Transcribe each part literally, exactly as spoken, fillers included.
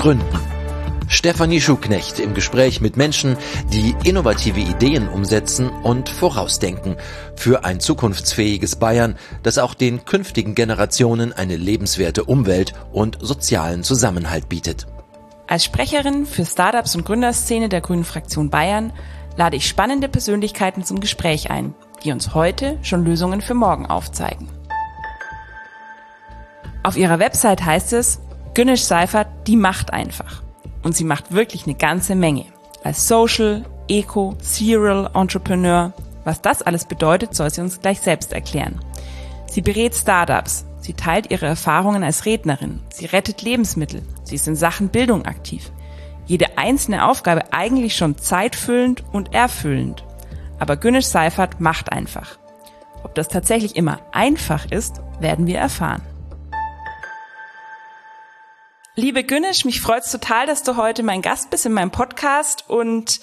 Gründen. Stefanie Schuknecht im Gespräch mit Menschen, die innovative Ideen umsetzen und vorausdenken für ein zukunftsfähiges Bayern, das auch den künftigen Generationen eine lebenswerte Umwelt und sozialen Zusammenhalt bietet. Als Sprecherin für Startups und Gründerszene der Grünen Fraktion Bayern lade ich spannende Persönlichkeiten zum Gespräch ein, die uns heute schon Lösungen für morgen aufzeigen. Auf ihrer Website heißt es, Güneş Seifert, die macht einfach. Und sie macht wirklich eine ganze Menge. Als Social, Eco, Serial Entrepreneur. Was das alles bedeutet, soll sie uns gleich selbst erklären. Sie berät Startups. Sie teilt ihre Erfahrungen als Rednerin. Sie rettet Lebensmittel. Sie ist in Sachen Bildung aktiv. Jede einzelne Aufgabe eigentlich schon zeitfüllend und erfüllend. Aber Güneş Seifert macht einfach. Ob das tatsächlich immer einfach ist, werden wir erfahren. Liebe Güneş, mich freut's total, dass du heute mein Gast bist in meinem Podcast und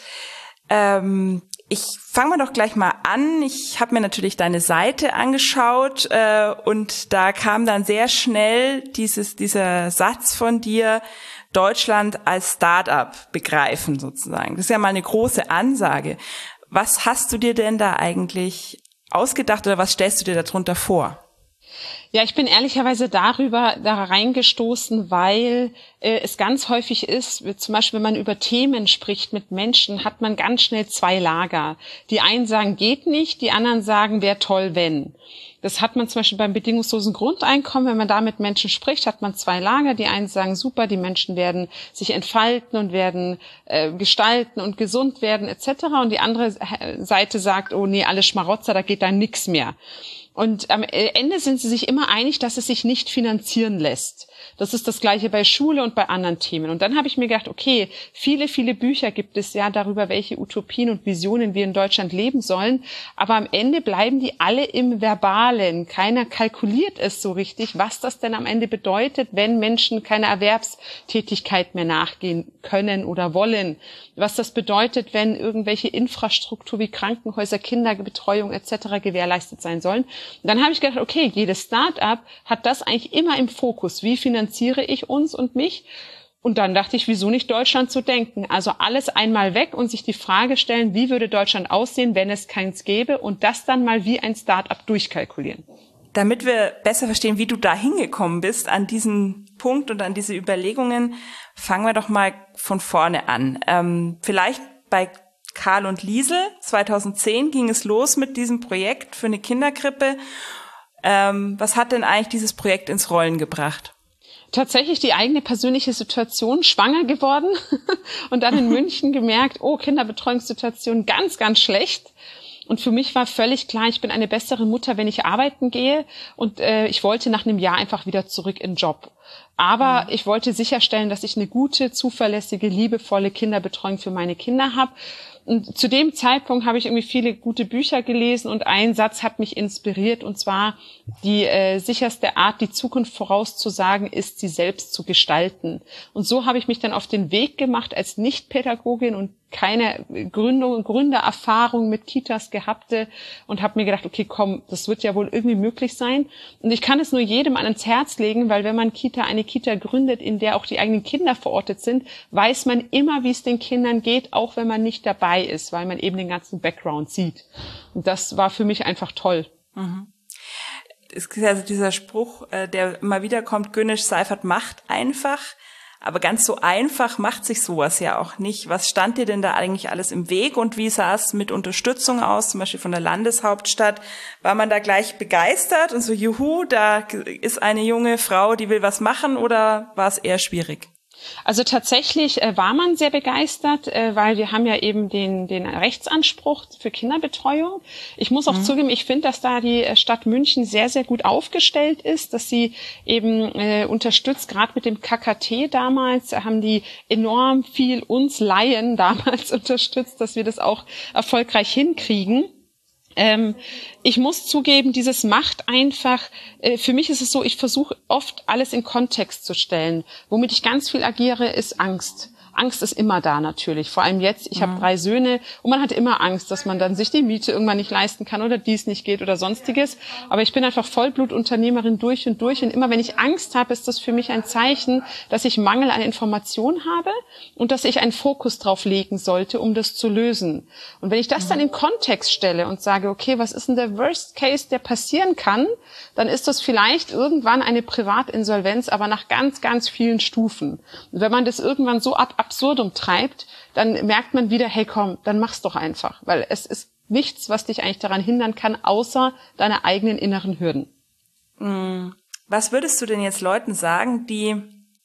ähm, ich fange mal doch gleich mal an. Ich habe mir natürlich deine Seite angeschaut äh, und da kam dann sehr schnell dieses dieser Satz von dir, Deutschland als Start-up begreifen sozusagen. Das ist ja mal eine große Ansage. Was hast du dir denn da eigentlich ausgedacht oder was stellst du dir darunter vor? Ja, ich bin ehrlicherweise darüber da reingestoßen, weil äh, es ganz häufig ist, zum Beispiel wenn man über Themen spricht mit Menschen, hat man ganz schnell zwei Lager. Die einen sagen, geht nicht, die anderen sagen, wäre toll, wenn. Das hat man zum Beispiel beim bedingungslosen Grundeinkommen, wenn man da mit Menschen spricht, hat man zwei Lager. Die einen sagen, super, die Menschen werden sich entfalten und werden äh, gestalten und gesund werden et cetera. Und die andere Seite sagt, oh nee, alles Schmarotzer, da geht da nix mehr. Und am Ende sind sie sich immer einig, dass es sich nicht finanzieren lässt. Das ist das Gleiche bei Schule und bei anderen Themen. Und dann habe ich mir gedacht, okay, viele, viele Bücher gibt es ja darüber, welche Utopien und Visionen wir in Deutschland leben sollen. Aber am Ende bleiben die alle im Verbalen. Keiner kalkuliert es so richtig, was das denn am Ende bedeutet, wenn Menschen keiner Erwerbstätigkeit mehr nachgehen können oder wollen. Was das bedeutet, wenn irgendwelche Infrastruktur wie Krankenhäuser, Kinderbetreuung et cetera gewährleistet sein sollen. Und dann habe ich gedacht, okay, jedes Start-up hat das eigentlich immer im Fokus. Wie finanziere ich uns und mich? Und dann dachte ich, wieso nicht Deutschland zu denken? Also alles einmal weg und sich die Frage stellen, wie würde Deutschland aussehen, wenn es keins gäbe? Und das dann mal wie ein Start-up durchkalkulieren. Damit wir besser verstehen, wie du da hingekommen bist an diesen Punkt und an diese Überlegungen, fangen wir doch mal von vorne an. Ähm, vielleicht bei Karl und Liesel, zweitausendzehn ging es los mit diesem Projekt für eine Kinderkrippe. Ähm, was hat denn eigentlich dieses Projekt ins Rollen gebracht? Tatsächlich die eigene persönliche Situation, schwanger geworden und dann in München gemerkt, oh, Kinderbetreuungssituation ganz, ganz schlecht. Und für mich war völlig klar, ich bin eine bessere Mutter, wenn ich arbeiten gehe. Und äh, ich wollte nach einem Jahr einfach wieder zurück in den Job. Aber ich wollte sicherstellen, dass ich eine gute, zuverlässige, liebevolle Kinderbetreuung für meine Kinder habe. Und zu dem Zeitpunkt habe ich irgendwie viele gute Bücher gelesen und ein Satz hat mich inspiriert, und zwar: Die äh, sicherste Art, die Zukunft vorauszusagen, ist, sie selbst zu gestalten. Und so habe ich mich dann auf den Weg gemacht als Nichtpädagogin und keine Gründung, Gründererfahrung mit Kitas gehabte und habe mir gedacht, okay, komm, das wird ja wohl irgendwie möglich sein. Und ich kann es nur jedem ans Herz legen, weil wenn man Kita, eine Kita gründet, in der auch die eigenen Kinder verortet sind, weiß man immer, wie es den Kindern geht, auch wenn man nicht dabei ist, weil man eben den ganzen Background sieht. Und das war für mich einfach toll. Mhm. Es ist also dieser Spruch, der immer wieder kommt, Güneş Seifert macht einfach. Aber ganz so einfach macht sich sowas ja auch nicht. Was stand dir denn da eigentlich alles im Weg und wie sah es mit Unterstützung aus, zum Beispiel von der Landeshauptstadt? War man da gleich begeistert und so, juhu, da ist eine junge Frau, die will was machen, oder war es eher schwierig? Also tatsächlich äh, war man sehr begeistert, äh, weil wir haben ja eben den den Rechtsanspruch für Kinderbetreuung. Ich muss auch mhm. zugeben, ich finde, dass da die Stadt München sehr, sehr gut aufgestellt ist, dass sie eben äh, unterstützt, gerade mit dem K K T damals, haben die enorm viel uns Laien damals unterstützt, dass wir das auch erfolgreich hinkriegen. Ähm, ich muss zugeben, dieses macht einfach, äh, für mich ist es so, ich versuche oft alles in Kontext zu stellen. Womit ich ganz viel agiere, ist Angst. Angst ist immer da natürlich. Vor allem jetzt, ich mhm. habe drei Söhne und man hat immer Angst, dass man dann sich die Miete irgendwann nicht leisten kann oder dies nicht geht oder sonstiges. Aber ich bin einfach Vollblutunternehmerin durch und durch. Und immer wenn ich Angst habe, ist das für mich ein Zeichen, dass ich Mangel an Informationen habe und dass ich einen Fokus drauf legen sollte, um das zu lösen. Und wenn ich das dann in Kontext stelle und sage, okay, was ist denn der Worst Case, der passieren kann, dann ist das vielleicht irgendwann eine Privatinsolvenz, aber nach ganz, ganz vielen Stufen. Und wenn man das irgendwann so ab absurdum treibt, dann merkt man wieder, hey komm, dann mach's doch einfach. Weil es ist nichts, was dich eigentlich daran hindern kann, außer deine eigenen inneren Hürden. Was würdest du denn jetzt Leuten sagen, die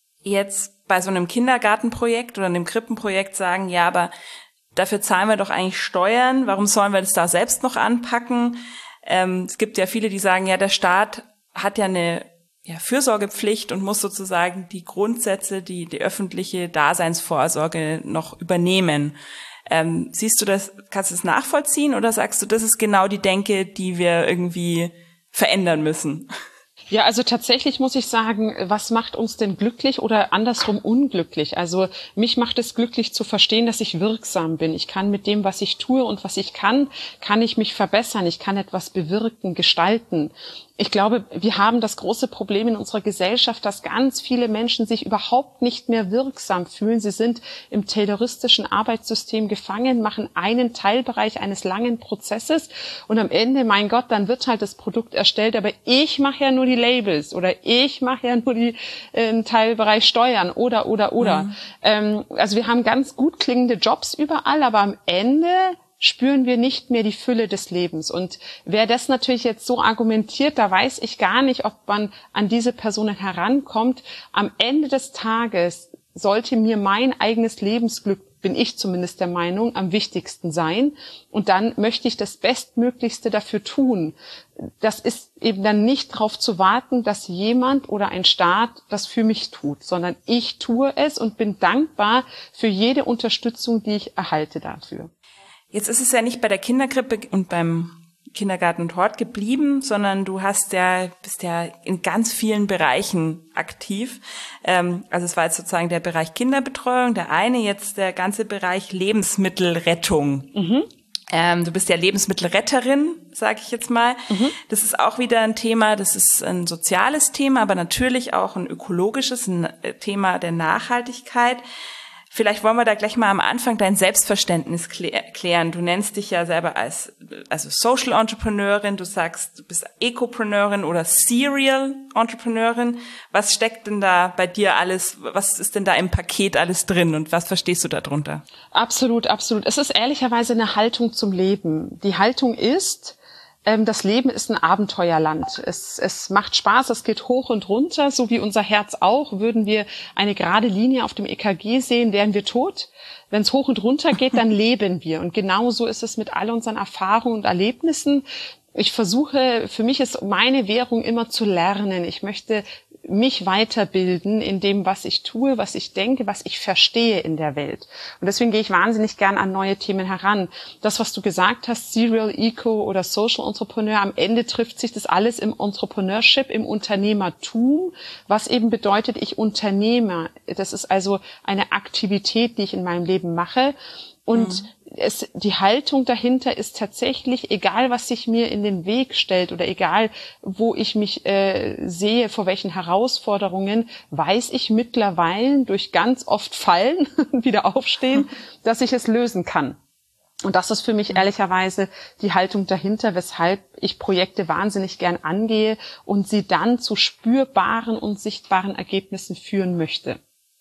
jetzt bei so einem Kindergartenprojekt oder einem Krippenprojekt sagen, ja, aber dafür zahlen wir doch eigentlich Steuern, warum sollen wir das da selbst noch anpacken? Ähm, es gibt ja viele, die sagen, ja, der Staat hat ja eine ja, Fürsorgepflicht und muss sozusagen die Grundsätze, die die öffentliche Daseinsvorsorge noch übernehmen. Ähm, siehst du das, kannst du das nachvollziehen oder sagst du, das ist genau die Denke, die wir irgendwie verändern müssen? Ja, also tatsächlich muss ich sagen, was macht uns denn glücklich oder andersrum unglücklich? Also mich macht es glücklich zu verstehen, dass ich wirksam bin. Ich kann mit dem, was ich tue und was ich kann, kann ich mich verbessern. Ich kann etwas bewirken, gestalten. Ich glaube, wir haben das große Problem in unserer Gesellschaft, dass ganz viele Menschen sich überhaupt nicht mehr wirksam fühlen. Sie sind im tayloristischen Arbeitssystem gefangen, machen einen Teilbereich eines langen Prozesses und am Ende, mein Gott, dann wird halt das Produkt erstellt, aber ich mache ja nur die Labels oder ich mache ja nur die äh, Teilbereich Steuern oder, oder, oder. Mhm. Ähm, also wir haben ganz gut klingende Jobs überall, aber am Ende spüren wir nicht mehr die Fülle des Lebens. Und wer das natürlich jetzt so argumentiert, da weiß ich gar nicht, ob man an diese Personen herankommt. Am Ende des Tages sollte mir mein eigenes Lebensglück, bin ich zumindest der Meinung, am wichtigsten sein. Und dann möchte ich das Bestmöglichste dafür tun. Das ist eben dann nicht darauf zu warten, dass jemand oder ein Staat das für mich tut, sondern ich tue es und bin dankbar für jede Unterstützung, die ich erhalte dafür. Jetzt ist es ja nicht bei der Kinderkrippe und beim Kindergarten und Hort geblieben, sondern du hast ja, bist ja in ganz vielen Bereichen aktiv. Ähm, also es war jetzt sozusagen der Bereich Kinderbetreuung, der eine, jetzt der ganze Bereich Lebensmittelrettung. Mhm. Ähm, du bist ja Lebensmittelretterin, sage ich jetzt mal. Mhm. Das ist auch wieder ein Thema, das ist ein soziales Thema, aber natürlich auch ein ökologisches, ein Thema der Nachhaltigkeit. Vielleicht wollen wir da gleich mal am Anfang dein Selbstverständnis klären. Du nennst dich ja selber als also Social Entrepreneurin, du sagst, du bist Ecopreneurin oder Serial Entrepreneurin. Was steckt denn da bei dir alles, was ist denn da im Paket alles drin und was verstehst du darunter? Absolut, absolut. Es ist ehrlicherweise eine Haltung zum Leben. Die Haltung ist, das Leben ist ein Abenteuerland. Es, es macht Spaß, es geht hoch und runter, so wie unser Herz auch. Würden wir eine gerade Linie auf dem E K G sehen, wären wir tot. Wenn es hoch und runter geht, dann leben wir. Und genauso ist es mit all unseren Erfahrungen und Erlebnissen. Ich versuche, für mich ist meine Währung immer zu lernen. Ich möchte mich weiterbilden in dem, was ich tue, was ich denke, was ich verstehe in der Welt. Und deswegen gehe ich wahnsinnig gern an neue Themen heran. Das, was du gesagt hast, Serial, Eco oder Social Entrepreneur, am Ende trifft sich das alles im Entrepreneurship, im Unternehmertum, was eben bedeutet, ich unternehme. Das ist also eine Aktivität, die ich in meinem Leben mache. Und mhm. es, die Haltung dahinter ist tatsächlich, egal was sich mir in den Weg stellt oder egal wo ich mich äh, sehe, vor welchen Herausforderungen, weiß ich mittlerweile durch ganz oft Fallen, wieder aufstehen, dass ich es lösen kann. Und das ist für mich ehrlicherweise die Haltung dahinter, weshalb ich Projekte wahnsinnig gern angehe und sie dann zu spürbaren und sichtbaren Ergebnissen führen möchte.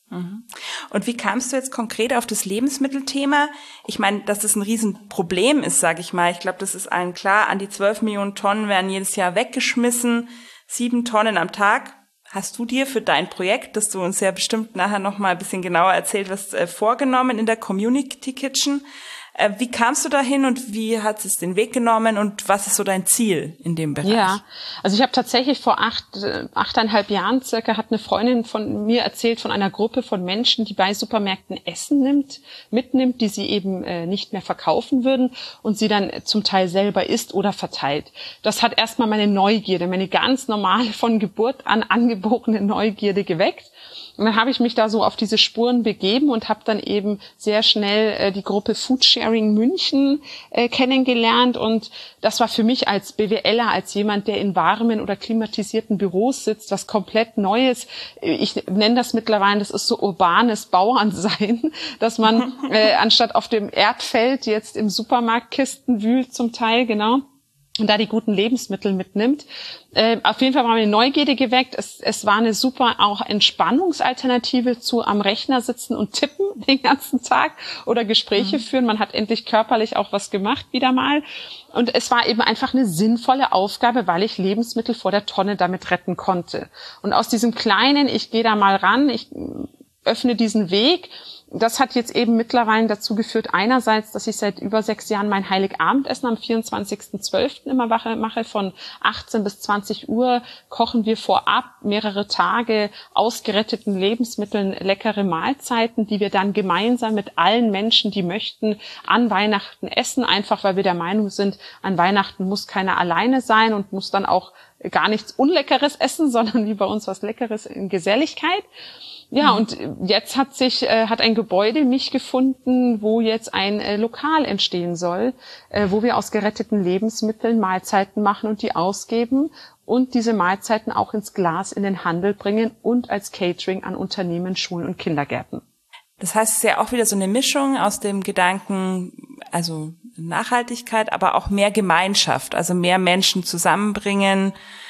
Und wie kamst du jetzt konkret auf das Lebensmittelthema? Ich meine, dass das ein Riesenproblem ist, sage ich mal. Ich glaube, das ist allen klar. An die zwölf Millionen Tonnen werden jedes Jahr weggeschmissen. Sieben Tonnen am Tag. Hast du dir für dein Projekt, das du uns ja bestimmt nachher noch mal ein bisschen genauer erzählt hast, äh, vorgenommen in der Community Kitchen? Äh, wie kamst du dahin und wie hat es den Weg genommen und was ist so dein Ziel in dem Bereich? Ja, also ich habe tatsächlich vor acht, achteinhalb Jahren circa hat eine Freundin von mir erzählt von einer Gruppe von Menschen, die bei Supermärkten Essen nimmt, mitnimmt, die sie eben äh, nicht mehr verkaufen würden und sie dann zum Teil selber isst oder verteilt. Das hat erstmal meine Neugierde, meine ganz normale von Geburt an angeborene Neugierde geweckt. Und dann habe ich mich da so auf diese Spuren begeben und habe dann eben sehr schnell äh, die Gruppe Foodsharing München äh, kennengelernt. Und das war für mich als BWLer, als jemand, der in warmen oder klimatisierten Büros sitzt, was komplett Neues. Ich nenne das mittlerweile, das ist so urbanes Bauernsein, dass man äh, anstatt auf dem Erdfeld jetzt im Supermarkt Kisten wühlt zum Teil, genau. Und da die guten Lebensmittel mitnimmt. Äh, auf jeden Fall war meine Neugierde geweckt. Es, es war eine super auch Entspannungsalternative zu am Rechner sitzen und tippen den ganzen Tag oder Gespräche mhm. führen. Man hat endlich körperlich auch was gemacht wieder mal. Und es war eben einfach eine sinnvolle Aufgabe, weil ich Lebensmittel vor der Tonne damit retten konnte. Und aus diesem kleinen, ich gehe da mal ran, ich öffne diesen Weg, das hat jetzt eben mittlerweile dazu geführt, einerseits, dass ich seit über sechs Jahren mein Heiligabendessen am vierundzwanzigsten zwölften immer mache. Von achtzehn bis zwanzig Uhr kochen wir vorab mehrere Tage aus geretteten Lebensmitteln leckere Mahlzeiten, die wir dann gemeinsam mit allen Menschen, die möchten, an Weihnachten essen. Einfach, weil wir der Meinung sind, an Weihnachten muss keiner alleine sein und muss dann auch gar nichts Unleckeres essen, sondern wie bei uns was Leckeres in Geselligkeit. Ja, und jetzt hat sich, äh, hat ein Gebäude mich gefunden, wo jetzt ein äh, Lokal entstehen soll, äh, wo wir aus geretteten Lebensmitteln Mahlzeiten machen und die ausgeben und diese Mahlzeiten auch ins Glas in den Handel bringen und als Catering an Unternehmen, Schulen und Kindergärten. Das heißt, es ist ja auch wieder so eine Mischung aus dem Gedanken, also Nachhaltigkeit, aber auch mehr Gemeinschaft, also mehr Menschen zusammenbringen.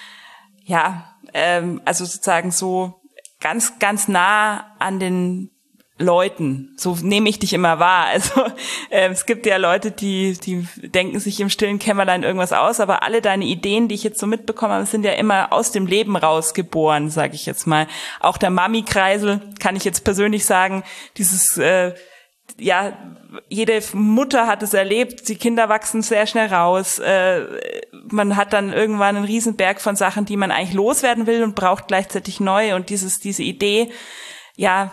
Ja, ähm, also sozusagen so ganz, ganz nah an den Leuten. So nehme ich dich immer wahr. Also äh, es gibt ja Leute, die die denken sich im stillen Kämmerlein irgendwas aus, aber alle deine Ideen, die ich jetzt so mitbekommen habe, sind ja immer aus dem Leben rausgeboren, sage ich jetzt mal. Auch der Mami-Kreisel, kann ich jetzt persönlich sagen, dieses äh, ja, jede Mutter hat es erlebt, die Kinder wachsen sehr schnell raus, äh, man hat dann irgendwann einen Riesenberg von Sachen, die man eigentlich loswerden will und braucht gleichzeitig neu, und dieses diese Idee, ja,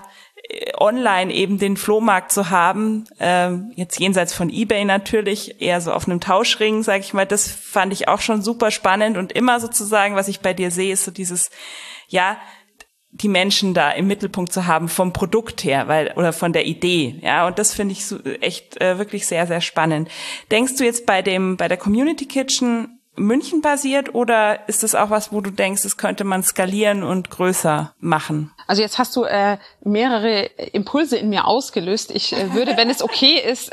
online eben den Flohmarkt zu haben, äh, jetzt jenseits von eBay natürlich, eher so auf einem Tauschring, sage ich mal, das fand ich auch schon super spannend. Und immer sozusagen, was ich bei dir sehe, ist so dieses, ja, die Menschen da im Mittelpunkt zu haben vom Produkt her, weil oder von der Idee, ja, und das finde ich so echt äh, wirklich sehr, sehr spannend. Denkst du jetzt bei dem bei der Community Kitchen München basiert, oder ist das auch was, wo du denkst, das könnte man skalieren und größer machen? Also jetzt hast du äh, mehrere Impulse in mir ausgelöst. Ich äh, würde, wenn es okay ist,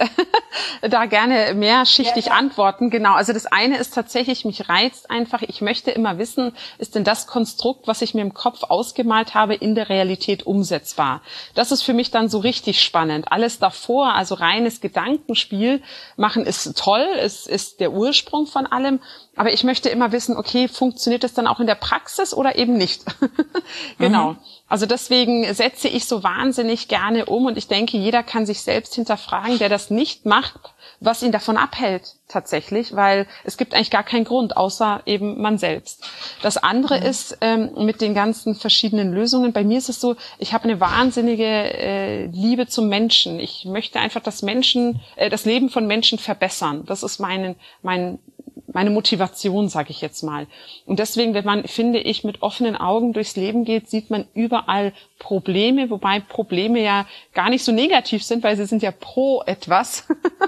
da gerne mehrschichtig ja, antworten. Genau, also das eine ist tatsächlich, mich reizt einfach, ich möchte immer wissen, ist denn das Konstrukt, was ich mir im Kopf ausgemalt habe, in der Realität umsetzbar? Das ist für mich dann so richtig spannend. Alles davor, also reines Gedankenspiel machen, ist toll, es ist der Ursprung von allem. Aber ich möchte immer wissen, okay, funktioniert das dann auch in der Praxis oder eben nicht? Genau. Mhm. Also deswegen setze ich so wahnsinnig gerne um, und ich denke, jeder kann sich selbst hinterfragen, der das nicht macht, was ihn davon abhält tatsächlich, weil es gibt eigentlich gar keinen Grund, außer eben man selbst. Das andere mhm. ist ähm, mit den ganzen verschiedenen Lösungen. Bei mir ist es so, ich habe eine wahnsinnige äh, Liebe zum Menschen. Ich möchte einfach das Menschen, äh, das Leben von Menschen verbessern. Das ist mein, mein meine Motivation, sage ich jetzt mal. Und deswegen, wenn man, finde ich, mit offenen Augen durchs Leben geht, sieht man überall Probleme, wobei Probleme ja gar nicht so negativ sind, weil sie sind ja pro etwas.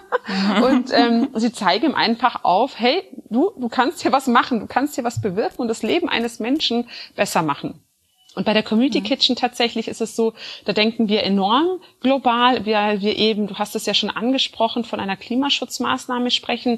Und ähm, sie zeigen einfach auf, hey, du, du kannst hier was machen, du kannst hier was bewirken und das Leben eines Menschen besser machen. Und bei der Community Kitchen tatsächlich ist es so, da denken wir enorm global, weil wir eben, du hast es ja schon angesprochen, von einer Klimaschutzmaßnahme sprechen.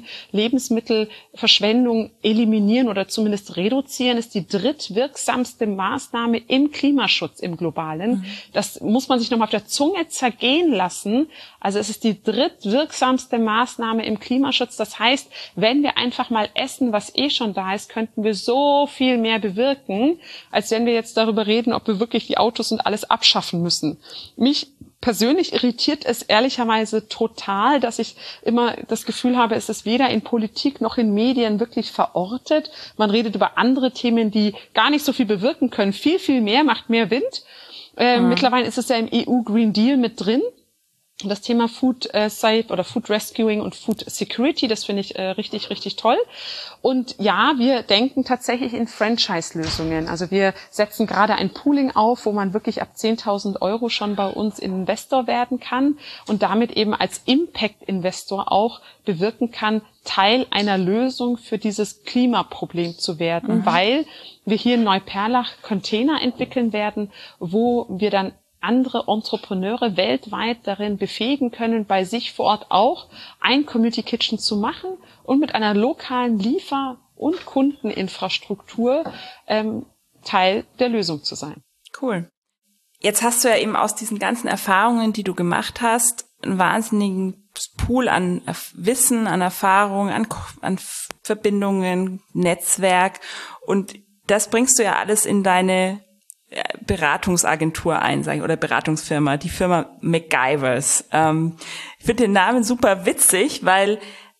Lebensmittelverschwendung eliminieren oder zumindest reduzieren ist die drittwirksamste Maßnahme im Klimaschutz im Globalen. Mhm. Das muss man sich nochmal auf der Zunge zergehen lassen. Also es ist die drittwirksamste Maßnahme im Klimaschutz. Das heißt, wenn wir einfach mal essen, was eh schon da ist, könnten wir so viel mehr bewirken, als wenn wir jetzt darüber reden, ob wir wirklich die Autos und alles abschaffen müssen. Mich persönlich irritiert es ehrlicherweise total, dass ich immer das Gefühl habe, es ist weder in Politik noch in Medien wirklich verortet. Man redet über andere Themen, die gar nicht so viel bewirken können. Viel, viel mehr macht mehr Wind. Äh, mhm. Mittlerweile ist es ja im E U Green Deal mit drin. das Thema Food äh, Safe oder Food Rescuing und Food Security, das finde ich äh, richtig, richtig toll. Und ja, wir denken tatsächlich in Franchise-Lösungen. Also wir setzen gerade ein Pooling auf, wo man wirklich ab zehntausend Euro schon bei uns Investor werden kann und damit eben als Impact-Investor auch bewirken kann, Teil einer Lösung für dieses Klimaproblem zu werden, mhm. weil wir hier in Neuperlach Container entwickeln werden, wo wir dann andere Entrepreneure weltweit darin befähigen können, bei sich vor Ort auch ein Community Kitchen zu machen und mit einer lokalen Liefer- und Kundeninfrastruktur ähm, Teil der Lösung zu sein. Cool. Jetzt hast du ja eben aus diesen ganzen Erfahrungen, die du gemacht hast, einen wahnsinnigen Pool an Wissen, an Erfahrung, an, an Verbindungen, Netzwerk, und das bringst du ja alles in deine Beratungsagentur ein, sag ich, oder Beratungsfirma, die Firma MacGyvers. Ähm, ich finde den Namen super witzig, weil,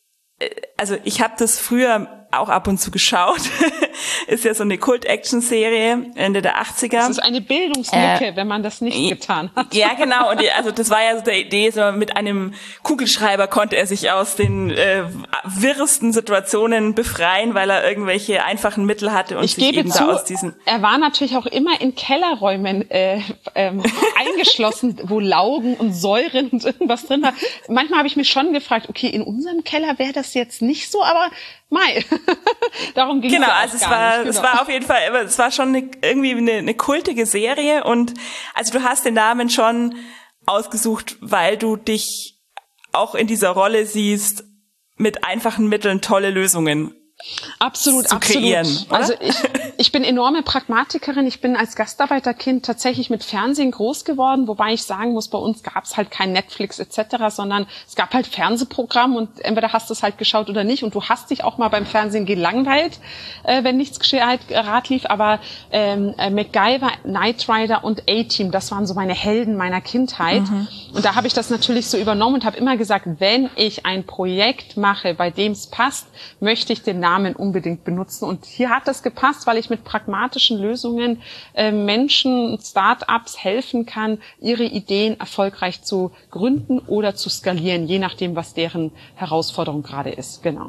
also ich habe das früher auch ab und zu geschaut. Ist ja so eine Kult-Action-Serie Ende der achtziger. Das ist eine Bildungslücke, äh, wenn man das nicht getan hat. Ja, genau. Und die, also das war ja so der Idee, so mit einem Kugelschreiber konnte er sich aus den äh, wirresten Situationen befreien, weil er irgendwelche einfachen Mittel hatte und ich sich gebe eben zu, da aus diesen... Er war natürlich auch immer in Kellerräumen äh, ähm, eingeschlossen, wo Laugen und Säuren und irgendwas drin war. Manchmal habe ich mich schon gefragt, okay, in unserem Keller wäre das jetzt nicht so, aber Mai. Darum ging genau, es ja auch also es gar war, nicht. Genau. es war auf jeden Fall, es war schon eine, irgendwie eine, eine kultige Serie, und also du hast den Namen schon ausgesucht, weil du dich auch in dieser Rolle siehst, mit einfachen Mitteln tolle Lösungen Absolut, zu kreieren, absolut. oder? Also ich, ich bin enorme Pragmatikerin. Ich bin als Gastarbeiterkind tatsächlich mit Fernsehen groß geworden, wobei ich sagen muss, bei uns gab es halt kein Netflix et cetera, sondern es gab halt Fernsehprogramm und entweder hast du es halt geschaut oder nicht, und du hast dich auch mal beim Fernsehen gelangweilt, äh, wenn nichts gescheit Rat lief. Aber ähm, äh, MacGyver, Knight Rider und A-Team, das waren so meine Helden meiner Kindheit. Mhm. Und da habe ich das natürlich so übernommen und habe immer gesagt, wenn ich ein Projekt mache, bei dem es passt, möchte ich den Namen unbedingt benutzen. Und hier hat das gepasst, weil ich mit pragmatischen Lösungen äh, Menschen, Start-ups helfen kann, ihre Ideen erfolgreich zu gründen oder zu skalieren, je nachdem, was deren Herausforderung gerade ist. Genau.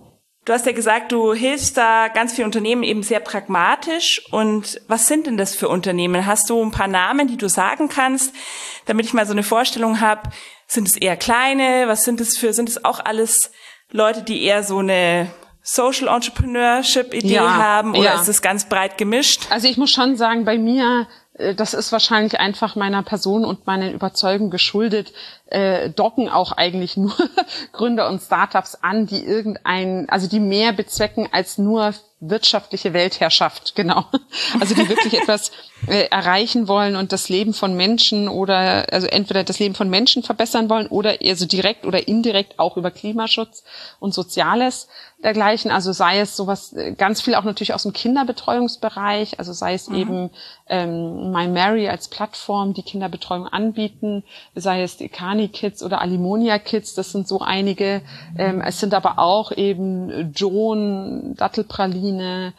Du hast ja gesagt, du hilfst da ganz vielen Unternehmen eben sehr pragmatisch. Und was sind denn das für Unternehmen? Hast du ein paar Namen, die du sagen kannst, damit ich mal so eine Vorstellung habe? Sind es eher kleine? Was sind es für, sind es auch alles Leute, die eher so eine Social Entrepreneurship-Idee ja, haben, oder ja. ist es ganz breit gemischt? Also ich muss schon sagen, bei mir, das ist wahrscheinlich einfach meiner Person und meinen Überzeugungen geschuldet, äh, docken auch eigentlich nur Gründer und Startups an, die irgendein, also die mehr bezwecken als nur wirtschaftliche Weltherrschaft, genau. Also die wirklich etwas äh, erreichen wollen und das Leben von Menschen oder, also entweder das Leben von Menschen verbessern wollen oder eher so direkt oder indirekt auch über Klimaschutz und Soziales dergleichen. Also sei es sowas, ganz viel auch natürlich aus dem Kinderbetreuungsbereich, also sei es mhm. eben ähm, My Mary als Plattform, die Kinderbetreuung anbieten, sei es die Kani Kids oder Alimonia Kids, das sind so einige. Ähm, es sind aber auch eben Joan, Dattelpraline,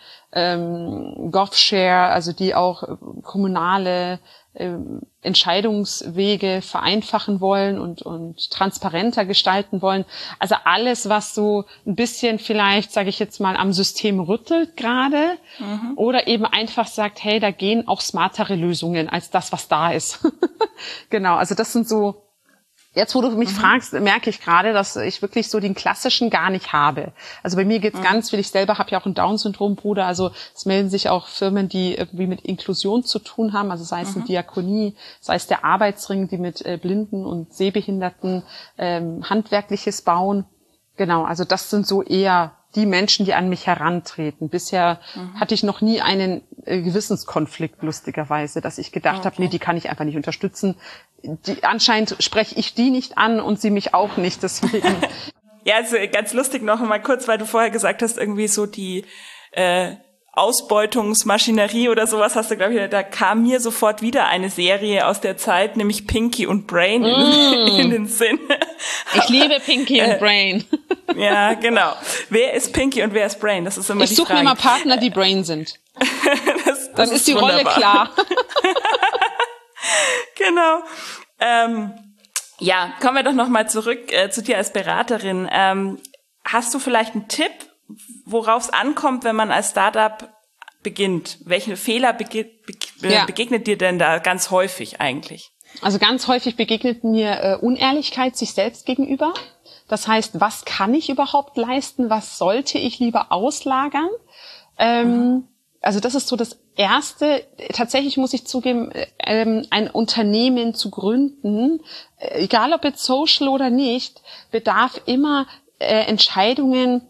ähm, GovShare, also die auch kommunale ähm, Entscheidungswege vereinfachen wollen und, und transparenter gestalten wollen. Also alles, was so ein bisschen vielleicht, sage ich jetzt mal, am System rüttelt gerade mhm. oder eben einfach sagt, hey, da gehen auch smartere Lösungen als das, was da ist. Genau, also das sind so. Jetzt, wo du mich mhm. fragst, merke ich gerade, dass ich wirklich so den klassischen gar nicht habe. Also bei mir geht's mhm. ganz viel. Ich selber habe ja auch einen Down-Syndrom-Bruder. Also es melden sich auch Firmen, die irgendwie mit Inklusion zu tun haben. Also sei es mhm. eine Diakonie, sei es der Arbeitsring, die mit äh, Blinden und Sehbehinderten ähm, Handwerkliches bauen. Genau, also das sind so eher die Menschen, die an mich herantreten. Bisher mhm. hatte ich noch nie einen äh, Gewissenskonflikt, lustigerweise, dass ich gedacht okay. habe, nee, die kann ich einfach nicht unterstützen. Die, anscheinend spreche ich die nicht an und sie mich auch nicht, deswegen. Ja, also ganz lustig noch mal kurz, weil du vorher gesagt hast, irgendwie so die äh, Ausbeutungsmaschinerie oder sowas hast du, glaube ich, da kam mir sofort wieder eine Serie aus der Zeit, nämlich Pinky und Brain in, mm. in den Sinn. Ich liebe Pinky und Brain. Ja, genau. Wer ist Pinky und wer ist Brain? Das ist immer ich die Frage. Ich suche mir mal Partner, die Brain sind. das, das Dann ist, ist die wunderbar. Rolle klar. Genau. Ähm, Ja, kommen wir doch nochmal zurück äh, zu dir als Beraterin. Ähm, hast du vielleicht einen Tipp, worauf es ankommt, wenn man als Startup beginnt? Welche Fehler bege- be- ja. begegnet dir denn da ganz häufig eigentlich? Also ganz häufig begegnet mir äh, Unehrlichkeit sich selbst gegenüber. Das heißt, was kann ich überhaupt leisten? Was sollte ich lieber auslagern? Ähm, mhm. Also das ist so das Erste. Tatsächlich muss ich zugeben, ähm, ein Unternehmen zu gründen, äh, egal ob jetzt social oder nicht, bedarf immer äh, Entscheidungen,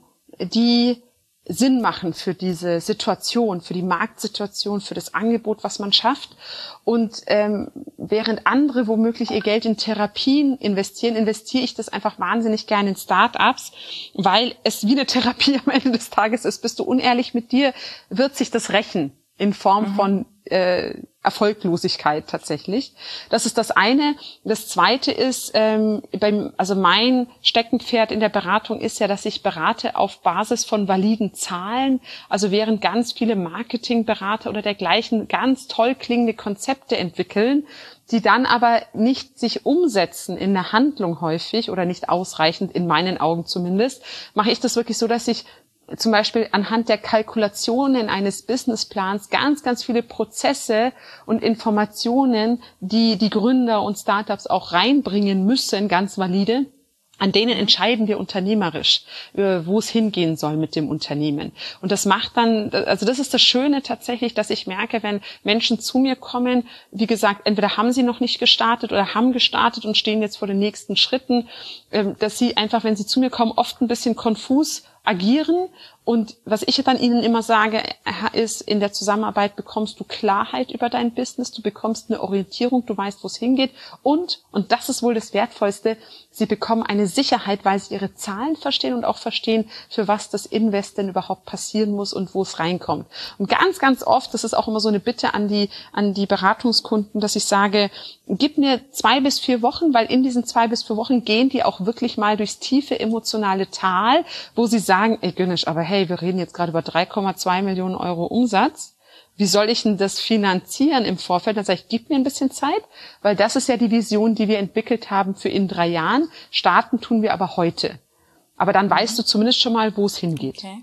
die Sinn machen für diese Situation, für die Marktsituation, für das Angebot, was man schafft. Und ähm, während andere womöglich ihr Geld in Therapien investieren, investiere ich das einfach wahnsinnig gerne in Start-ups, weil es wie eine Therapie am Ende des Tages ist. Bist du unehrlich mit dir, wird sich das rächen in Form mhm. von äh, Erfolglosigkeit tatsächlich. Das ist das eine. Das zweite ist, ähm, beim, also mein Steckenpferd in der Beratung ist ja, dass ich berate auf Basis von validen Zahlen. Also während ganz viele Marketingberater oder dergleichen ganz toll klingende Konzepte entwickeln, die dann aber nicht sich umsetzen in eine Handlung häufig oder nicht ausreichend, in meinen Augen zumindest, mache ich das wirklich so, dass ich zum Beispiel anhand der Kalkulationen eines Businessplans ganz, ganz viele Prozesse und Informationen, die die Gründer und Startups auch reinbringen müssen, ganz valide, an denen entscheiden wir unternehmerisch, wo es hingehen soll mit dem Unternehmen. Und das macht dann, also das ist das Schöne tatsächlich, dass ich merke, wenn Menschen zu mir kommen, wie gesagt, entweder haben sie noch nicht gestartet oder haben gestartet und stehen jetzt vor den nächsten Schritten, dass sie einfach, wenn sie zu mir kommen, oft ein bisschen konfus agieren. Und was ich dann ihnen immer sage, ist, in der Zusammenarbeit bekommst du Klarheit über dein Business, du bekommst eine Orientierung, du weißt, wo es hingeht. Und, und das ist wohl das Wertvollste, sie bekommen eine Sicherheit, weil sie ihre Zahlen verstehen und auch verstehen, für was das Invest denn überhaupt passieren muss und wo es reinkommt. Und ganz, ganz oft, das ist auch immer so eine Bitte an die, an die Beratungskunden, dass ich sage, gib mir zwei bis vier Wochen, weil in diesen zwei bis vier Wochen gehen die auch wirklich mal durchs tiefe emotionale Tal, wo sie sagen, ey Günnisch, aber hey, wir reden jetzt gerade über drei Komma zwei Millionen Euro Umsatz. Wie soll ich denn das finanzieren im Vorfeld? Dann sage ich, gib mir ein bisschen Zeit, weil das ist ja die Vision, die wir entwickelt haben für in drei Jahren. Starten tun wir aber heute. Aber dann weißt du zumindest schon mal, wo es hingeht. Okay.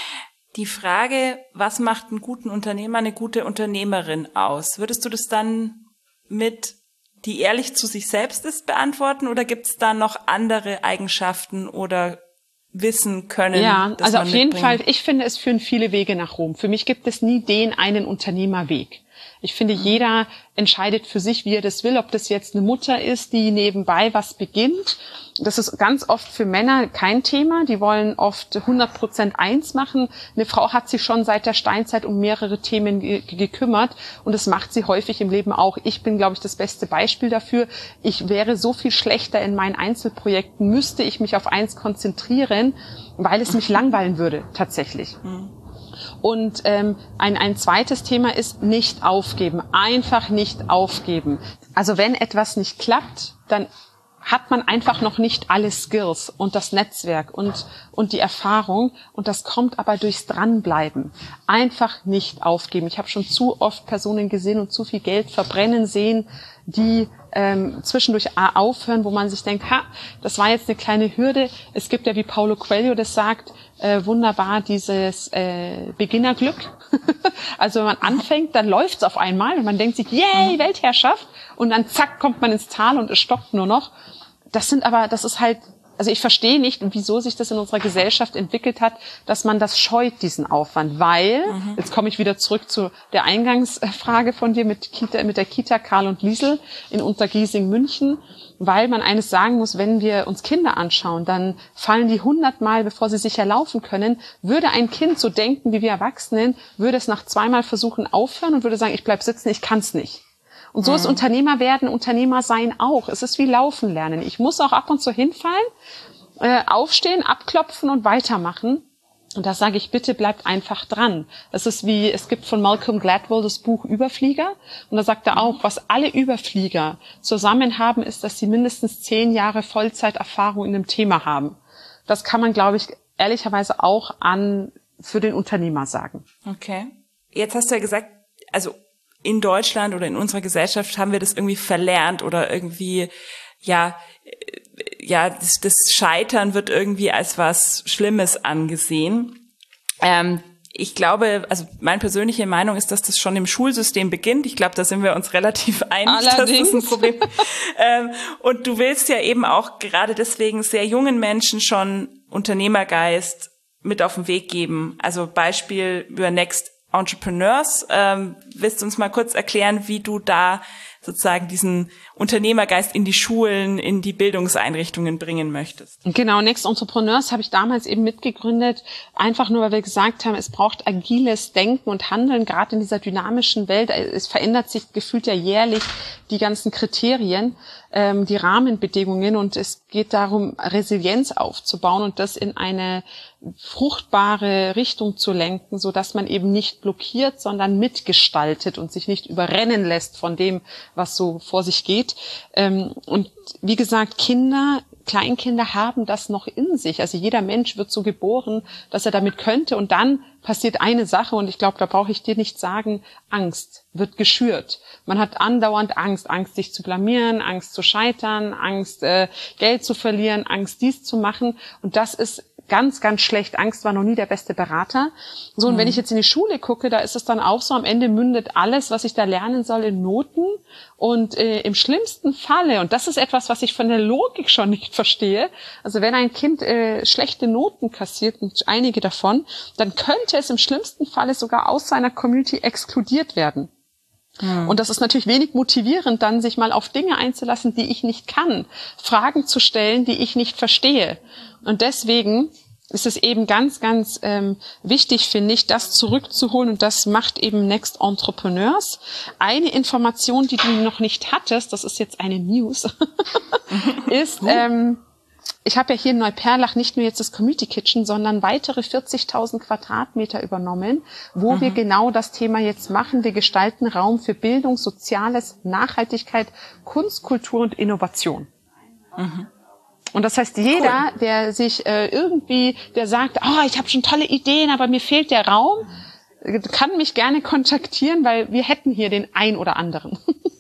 Die Frage, was macht einen guten Unternehmer, eine gute Unternehmerin aus? Würdest du das dann mit, die ehrlich zu sich selbst ist, beantworten? Oder gibt es da noch andere Eigenschaften oder wissen können? Ja, also auf jeden mitbringen? Fall, ich finde, es führen viele Wege nach Rom. Für mich gibt es nie den einen Unternehmerweg. Ich finde, jeder entscheidet für sich, wie er das will, ob das jetzt eine Mutter ist, die nebenbei was beginnt. Das ist ganz oft für Männer kein Thema. Die wollen oft hundert Prozent eins machen. Eine Frau hat sich schon seit der Steinzeit um mehrere Themen ge- gekümmert und das macht sie häufig im Leben auch. Ich bin, glaube ich, das beste Beispiel dafür. Ich wäre so viel schlechter in meinen Einzelprojekten, müsste ich mich auf eins konzentrieren, weil es mich langweilen würde, tatsächlich. Mhm. Und ähm, ein, ein zweites Thema ist nicht aufgeben, einfach nicht aufgeben. Also wenn etwas nicht klappt, dann hat man einfach noch nicht alle Skills und das Netzwerk und und die Erfahrung und das kommt aber durchs Dranbleiben. Einfach nicht aufgeben. Ich habe schon zu oft Personen gesehen und zu viel Geld verbrennen sehen, die ähm, zwischendurch aufhören, wo man sich denkt, ha, das war jetzt eine kleine Hürde. Es gibt ja, wie Paulo Coelho das sagt, äh, wunderbar dieses äh, Beginnerglück. Also wenn man anfängt, dann läuft's auf einmal und man denkt sich, yay, Weltherrschaft, und dann zack, kommt man ins Tal und es stockt nur noch. Das sind aber, das ist halt, also ich verstehe nicht, wieso sich das in unserer Gesellschaft entwickelt hat, dass man das scheut, diesen Aufwand, weil, mhm. jetzt komme ich wieder zurück zu der Eingangsfrage von dir mit Kita, mit der Kita Karl und Liesel in Untergiesing, München, weil man eines sagen muss, wenn wir uns Kinder anschauen, dann fallen die hundertmal, bevor sie sicher laufen können. Würde ein Kind so denken wie wir Erwachsenen, würde es nach zweimal Versuchen aufhören und würde sagen, ich bleib sitzen, ich kann's nicht. Und so ist Unternehmer werden, Unternehmer sein auch. Es ist wie Laufen lernen. Ich muss auch ab und zu hinfallen, äh, aufstehen, abklopfen und weitermachen. Und da sage ich, bitte bleibt einfach dran. Es ist wie, es gibt von Malcolm Gladwell das Buch Überflieger. Und da sagt er auch, was alle Überflieger zusammen haben, ist, dass sie mindestens zehn Jahre Vollzeiterfahrung in einem Thema haben. Das kann man, glaube ich, ehrlicherweise auch an für den Unternehmer sagen. Okay. Jetzt hast du ja gesagt, also in Deutschland oder in unserer Gesellschaft haben wir das irgendwie verlernt oder irgendwie, ja, ja, das, das Scheitern wird irgendwie als was Schlimmes angesehen. Ähm, Ich glaube, also meine persönliche Meinung ist, dass das schon im Schulsystem beginnt. Ich glaube, da sind wir uns relativ einig, Allerdings. dass das ein Problem ist. ähm, und du willst ja eben auch gerade deswegen sehr jungen Menschen schon Unternehmergeist mit auf den Weg geben. Also Beispiel über Next Entrepreneurs. Ähm, willst du uns mal kurz erklären, wie du da sozusagen diesen Unternehmergeist in die Schulen, in die Bildungseinrichtungen bringen möchtest? Genau, Next Entrepreneurs habe ich damals eben mitgegründet, einfach nur, weil wir gesagt haben, es braucht agiles Denken und Handeln, gerade in dieser dynamischen Welt. Es verändert sich gefühlt ja jährlich die ganzen Kriterien, ähm, die Rahmenbedingungen, und es geht darum, Resilienz aufzubauen und das in eine fruchtbare Richtung zu lenken, so dass man eben nicht blockiert, sondern mitgestaltet und sich nicht überrennen lässt von dem, was so vor sich geht. Und wie gesagt, Kinder, Kleinkinder haben das noch in sich. Also jeder Mensch wird so geboren, dass er damit könnte, und dann passiert eine Sache, und ich glaube, da brauche ich dir nicht sagen, Angst wird geschürt. Man hat andauernd Angst, Angst sich zu blamieren, Angst zu scheitern, Angst äh, Geld zu verlieren, Angst dies zu machen, und das ist ganz, ganz schlecht. Angst war noch nie der beste Berater. So, und mhm. wenn ich jetzt in die Schule gucke, da ist es dann auch so, am Ende mündet alles, was ich da lernen soll, in Noten. Und äh, im schlimmsten Falle, und das ist etwas, was ich von der Logik schon nicht verstehe, also wenn ein Kind äh, schlechte Noten kassiert, und einige davon, dann könnte es im schlimmsten Falle sogar aus seiner Community exkludiert werden. Mhm. Und das ist natürlich wenig motivierend, dann sich mal auf Dinge einzulassen, die ich nicht kann, Fragen zu stellen, die ich nicht verstehe. Und deswegen ist es eben ganz, ganz ähm, wichtig, finde ich, das zurückzuholen, und das macht eben Next Entrepreneurs. Eine Information, die du noch nicht hattest, das ist jetzt eine News, ist, ähm, ich habe ja hier in Neuperlach nicht nur jetzt das Community Kitchen, sondern weitere vierzigtausend Quadratmeter übernommen, wo mhm. wir genau das Thema jetzt machen. Wir gestalten Raum für Bildung, Soziales, Nachhaltigkeit, Kunst, Kultur und Innovation. Mhm. Und das heißt, jeder, cool. der sich äh, irgendwie, der sagt, oh, ich habe schon tolle Ideen, aber mir fehlt der Raum, kann mich gerne kontaktieren, weil wir hätten hier den ein oder anderen.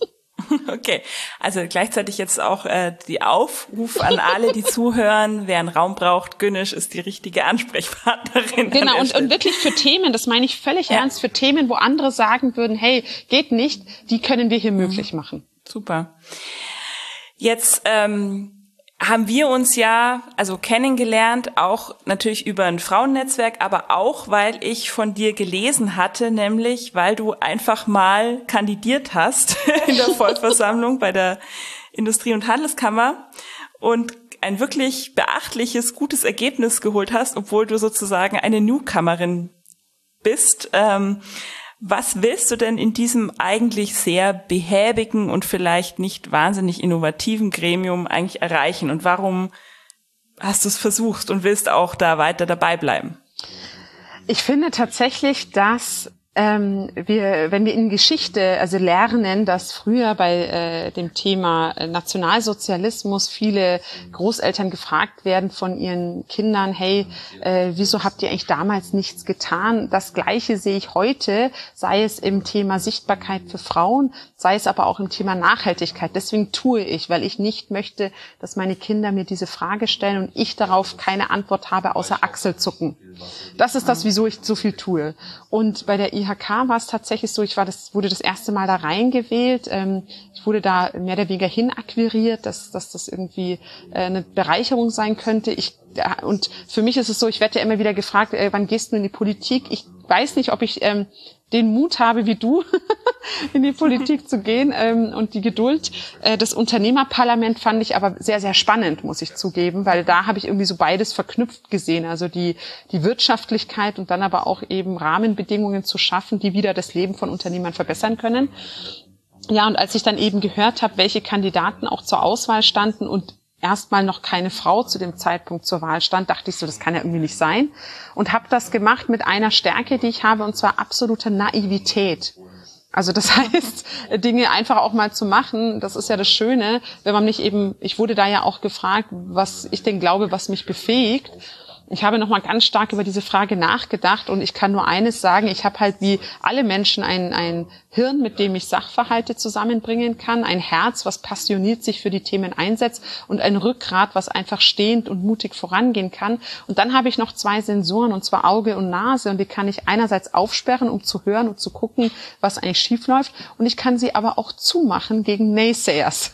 Okay, also gleichzeitig jetzt auch äh, die Aufruf an alle, die zuhören, wer einen Raum braucht, Güneş ist die richtige Ansprechpartnerin. Genau, und, und wirklich für Themen, das meine ich völlig ja. ernst, für Themen, wo andere sagen würden, hey, geht nicht, die können wir hier mhm. möglich machen. Super. Jetzt ähm, haben wir uns ja also kennengelernt, auch natürlich über ein Frauennetzwerk, aber auch, weil ich von dir gelesen hatte, nämlich weil du einfach mal kandidiert hast in der Vollversammlung bei der Industrie- und Handelskammer und ein wirklich beachtliches, gutes Ergebnis geholt hast, obwohl du sozusagen eine Newcomerin bist. Ähm, Was willst du denn in diesem eigentlich sehr behäbigen und vielleicht nicht wahnsinnig innovativen Gremium eigentlich erreichen? Und warum hast du es versucht und willst auch da weiter dabei bleiben? Ich finde tatsächlich, dass ähm, wir, wenn wir in Geschichte also lernen, dass früher bei äh, dem Thema Nationalsozialismus viele Großeltern gefragt werden von ihren Kindern, hey, äh, wieso habt ihr eigentlich damals nichts getan? Das Gleiche sehe ich heute, sei es im Thema Sichtbarkeit für Frauen, sei es aber auch im Thema Nachhaltigkeit. Deswegen tue ich, weil ich nicht möchte, dass meine Kinder mir diese Frage stellen und ich darauf keine Antwort habe, außer Achselzucken. Das ist das, wieso ich so viel tue. Und bei der I H K war es tatsächlich so, ich war das, wurde das erste Mal da reingewählt. Ähm, ich wurde da mehr oder weniger hinakquiriert, dass, dass das irgendwie äh, eine Bereicherung sein könnte. Ich, äh, und für mich ist es so, ich werde ja immer wieder gefragt, äh, wann gehst du in die Politik? Ich weiß nicht, ob ich ähm, den Mut habe, wie du, in die Politik zu gehen, ähm, und die Geduld. Äh, das Unternehmerparlament fand ich aber sehr, sehr spannend, muss ich zugeben, weil da habe ich irgendwie so beides verknüpft gesehen. Also die, die Wirtschaftlichkeit und dann aber auch eben Rahmenbedingungen zu schaffen, die wieder das Leben von Unternehmern verbessern können. Ja, und als ich dann eben gehört habe, welche Kandidaten auch zur Auswahl standen und erstmal noch keine Frau zu dem Zeitpunkt zur Wahl stand, dachte ich so, das kann ja irgendwie nicht sein. Und habe das gemacht mit einer Stärke, die ich habe, und zwar absolute Naivität. Also das heißt, Dinge einfach auch mal zu machen, das ist ja das Schöne, wenn man nicht eben, ich wurde da ja auch gefragt, was ich denn glaube, was mich befähigt. Ich habe nochmal ganz stark über diese Frage nachgedacht und ich kann nur eines sagen, ich habe halt wie alle Menschen ein, ein Hirn, mit dem ich Sachverhalte zusammenbringen kann, ein Herz, was passioniert sich für die Themen einsetzt und ein Rückgrat, was einfach stehend und mutig vorangehen kann. Und dann habe ich noch zwei Sensoren, und zwar Auge und Nase, und die kann ich einerseits aufsperren, um zu hören und zu gucken, was eigentlich schief läuft, und ich kann sie aber auch zumachen gegen Naysayers.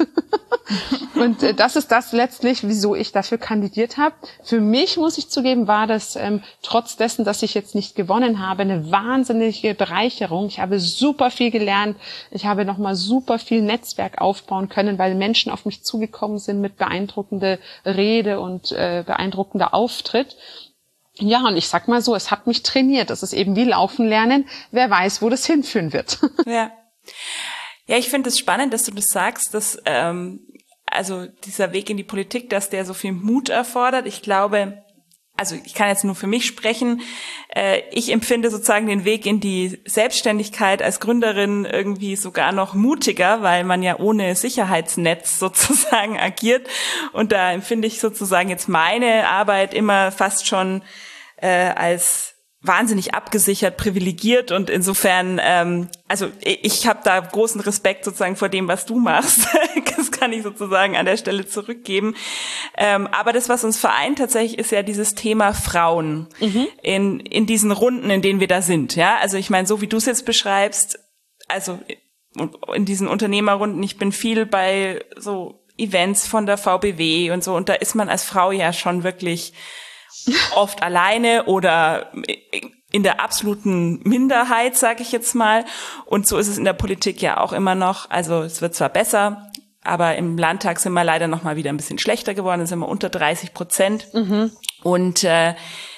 Und äh, das ist das letztlich, wieso ich dafür kandidiert habe. Für mich, muss ich zugeben, war das ähm, trotz dessen, dass ich jetzt nicht gewonnen habe, eine wahnsinnige Bereicherung. Ich habe super viel gelernt. Ich habe nochmal super viel Netzwerk aufbauen können, weil Menschen auf mich zugekommen sind mit beeindruckender Rede und äh, beeindruckender Auftritt. Ja, und ich sag mal so, es hat mich trainiert. Das ist eben wie Laufen lernen. Wer weiß, wo das hinführen wird. Ja, ja, ich finde es spannend, dass du das sagst, dass ähm, also dieser Weg in die Politik, dass der so viel Mut erfordert. Ich glaube, also ich kann jetzt nur für mich sprechen, äh, ich empfinde sozusagen den Weg in die Selbstständigkeit als Gründerin irgendwie sogar noch mutiger, weil man ja ohne Sicherheitsnetz sozusagen agiert. Und da empfinde ich sozusagen jetzt meine Arbeit immer fast schon äh, als wahnsinnig abgesichert, privilegiert, und insofern, ähm, also ich habe da großen Respekt sozusagen vor dem, was du machst. Das kann ich sozusagen an der Stelle zurückgeben. Ähm, aber das, was uns vereint tatsächlich, ist ja dieses Thema Frauen mhm. in in diesen Runden, in denen wir da sind. Ja, also ich meine, so wie du es jetzt beschreibst, also in diesen Unternehmerrunden, ich bin viel bei so Events von der V B W und so, und da ist man als Frau ja schon wirklich oft alleine oder in der absoluten Minderheit, sage ich jetzt mal. Und so ist es in der Politik ja auch immer noch. Also es wird zwar besser, aber im Landtag sind wir leider noch mal wieder ein bisschen schlechter geworden. Da sind wir unter dreißig Prozent. Mhm. Und äh,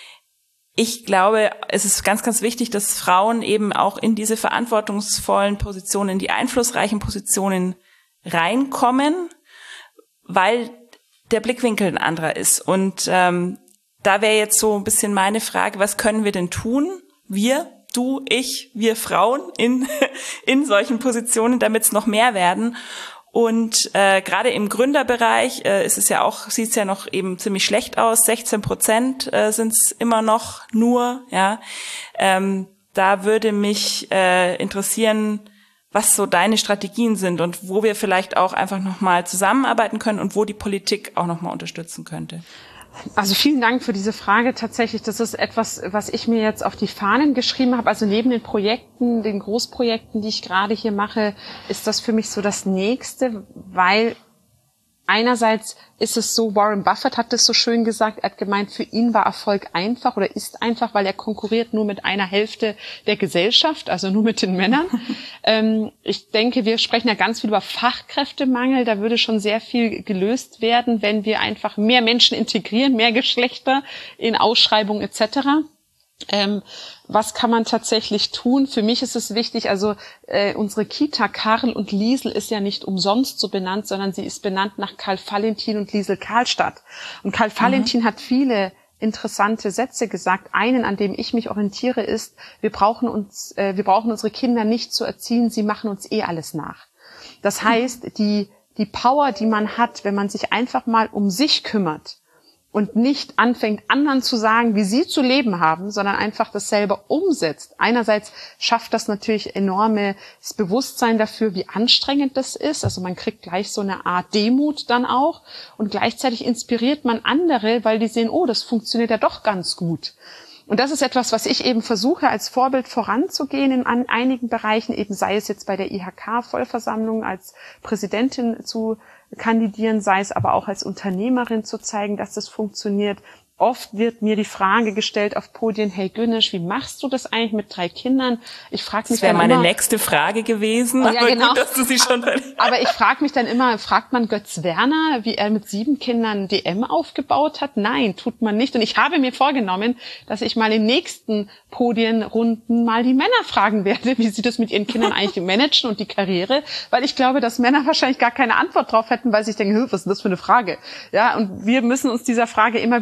ich glaube, es ist ganz, ganz wichtig, dass Frauen eben auch in diese verantwortungsvollen Positionen, in die einflussreichen Positionen reinkommen, weil der Blickwinkel ein anderer ist. Und ähm, da wäre jetzt so ein bisschen meine Frage, was können wir denn tun? Wir, du, ich, wir Frauen in in solchen Positionen, damit es noch mehr werden. Und äh, gerade im Gründerbereich äh, ist es ja auch, sieht es ja noch eben ziemlich schlecht aus. sechzehn Prozent äh, sind es immer noch nur. Ja, ähm, da würde mich äh, interessieren, was so deine Strategien sind und wo wir vielleicht auch einfach nochmal zusammenarbeiten können und wo die Politik auch nochmal unterstützen könnte. Also vielen Dank für diese Frage. Tatsächlich, das ist etwas, was ich mir jetzt auf die Fahnen geschrieben habe. Also neben den Projekten, den Großprojekten, die ich gerade hier mache, ist das für mich so das Nächste, weil einerseits ist es so, Warren Buffett hat das so schön gesagt, er hat gemeint, für ihn war Erfolg einfach oder ist einfach, weil er konkurriert nur mit einer Hälfte der Gesellschaft, also nur mit den Männern. ähm, ich denke, wir sprechen ja ganz viel über Fachkräftemangel, da würde schon sehr viel gelöst werden, wenn wir einfach mehr Menschen integrieren, mehr Geschlechter in Ausschreibungen et cetera. Ähm, was kann man tatsächlich tun? Für mich ist es wichtig, also äh, unsere Kita Karl und Liesel ist ja nicht umsonst so benannt, sondern sie ist benannt nach Karl Valentin und Liesel Karlstadt. Und Karl Valentin mhm. hat viele interessante Sätze gesagt. Einen, an dem ich mich orientiere, ist, wir brauchen uns, äh, wir brauchen unsere Kinder nicht zu erziehen, sie machen uns eh alles nach. Das heißt, die, die Power, die man hat, wenn man sich einfach mal um sich kümmert, und nicht anfängt, anderen zu sagen, wie sie zu leben haben, sondern einfach das selber umsetzt. Einerseits schafft das natürlich enormes Bewusstsein dafür, wie anstrengend das ist. Also man kriegt gleich so eine Art Demut dann auch. Und gleichzeitig inspiriert man andere, weil die sehen, oh, das funktioniert ja doch ganz gut. Und das ist etwas, was ich eben versuche, als Vorbild voranzugehen in an einigen Bereichen, eben sei es jetzt bei der I H K-Vollversammlung als Präsidentin zu kandidieren, sei es aber auch als Unternehmerin zu zeigen, dass das funktioniert. Oft wird mir die Frage gestellt auf Podien, hey Günesch, wie machst du das eigentlich mit drei Kindern? Ich frage mich dann immer... Das wäre meine immer, nächste Frage gewesen, ja, aber genau. gut, dass du sie schon... Aber ich frage mich dann immer, fragt man Götz Werner, wie er mit sieben Kindern D M aufgebaut hat? Nein, tut man nicht. Und ich habe mir vorgenommen, dass ich mal in nächsten Podienrunden mal die Männer fragen werde, wie sie das mit ihren Kindern eigentlich managen und die Karriere, weil ich glaube, dass Männer wahrscheinlich gar keine Antwort drauf hätten, weil sie sich denken, was ist denn das für eine Frage? Ja, und wir müssen uns dieser Frage immer wieder stellen.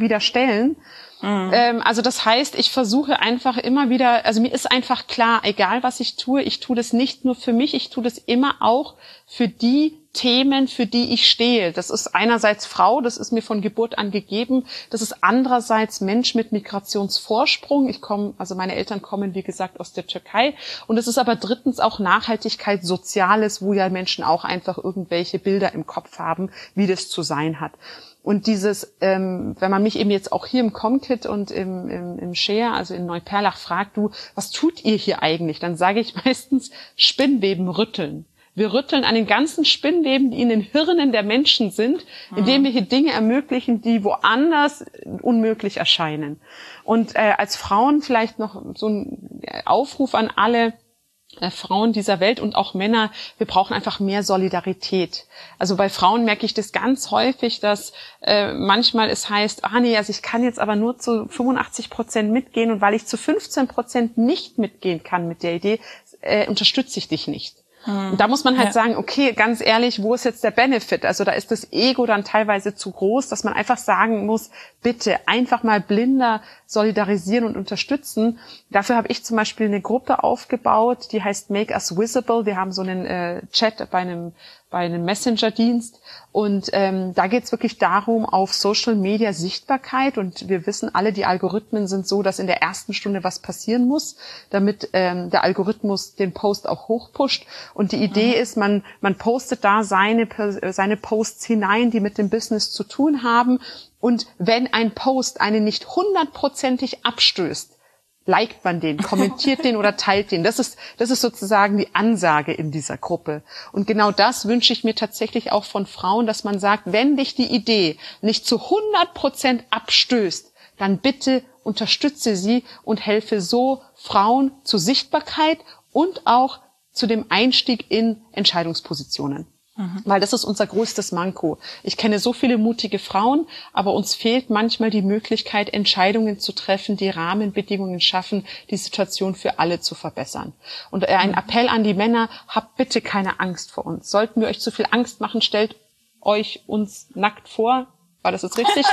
erzählen. Mhm. Ähm, also das heißt, ich versuche einfach immer wieder, also mir ist einfach klar, egal was ich tue, ich tue das nicht nur für mich, ich tue das immer auch für die Themen, für die ich stehe. Das ist einerseits Frau, das ist mir von Geburt an gegeben. Das ist andererseits Mensch mit Migrationsvorsprung. Ich komme, also meine Eltern kommen, wie gesagt, aus der Türkei. Und es ist aber drittens auch Nachhaltigkeit, Soziales, wo ja Menschen auch einfach irgendwelche Bilder im Kopf haben, wie das zu sein hat. Und dieses, ähm, wenn man mich eben jetzt auch hier im Comkit und im, im, im Share, also in Neuperlach, fragt, du, was tut ihr hier eigentlich? Dann sage ich meistens Spinnweben rütteln. Wir rütteln an den ganzen Spinnweben, die in den Hirnen der Menschen sind, indem wir hier Dinge ermöglichen, die woanders unmöglich erscheinen. Und äh, als Frauen vielleicht noch so ein Aufruf an alle äh, Frauen dieser Welt und auch Männer, wir brauchen einfach mehr Solidarität. Also bei Frauen merke ich das ganz häufig, dass äh, manchmal es heißt, ah nee, also ich kann jetzt aber nur zu fünfundachtzig Prozent mitgehen und weil ich zu fünfzehn Prozent nicht mitgehen kann mit der Idee, äh, unterstütze ich dich nicht. Und da muss man halt ja. sagen, okay, ganz ehrlich, wo ist jetzt der Benefit? Also da ist das Ego dann teilweise zu groß, dass man einfach sagen muss, bitte einfach mal blinder solidarisieren und unterstützen. Dafür habe ich zum Beispiel eine Gruppe aufgebaut, die heißt Make Us Visible. Wir haben so einen äh, Chat bei einem bei einem Messenger-Dienst und ähm, da geht es wirklich darum, auf Social Media Sichtbarkeit, und wir wissen alle, die Algorithmen sind so, dass in der ersten Stunde was passieren muss, damit ähm, der Algorithmus den Post auch hochpusht, und die Idee mhm. ist, man man postet da seine seine Posts hinein, die mit dem Business zu tun haben, und wenn ein Post einen nicht hundertprozentig abstößt, liked man den, kommentiert den oder teilt den. Das ist, das ist sozusagen die Ansage in dieser Gruppe. Und genau das wünsche ich mir tatsächlich auch von Frauen, dass man sagt, wenn dich die Idee nicht zu hundert Prozent abstößt, dann bitte unterstütze sie und helfe so Frauen zur Sichtbarkeit und auch zu dem Einstieg in Entscheidungspositionen. Mhm. Weil das ist unser größtes Manko. Ich kenne so viele mutige Frauen, aber uns fehlt manchmal die Möglichkeit, Entscheidungen zu treffen, die Rahmenbedingungen schaffen, die Situation für alle zu verbessern. Und ein Appell an die Männer, habt bitte keine Angst vor uns. Sollten wir euch zu viel Angst machen, stellt euch uns nackt vor. War das jetzt richtig?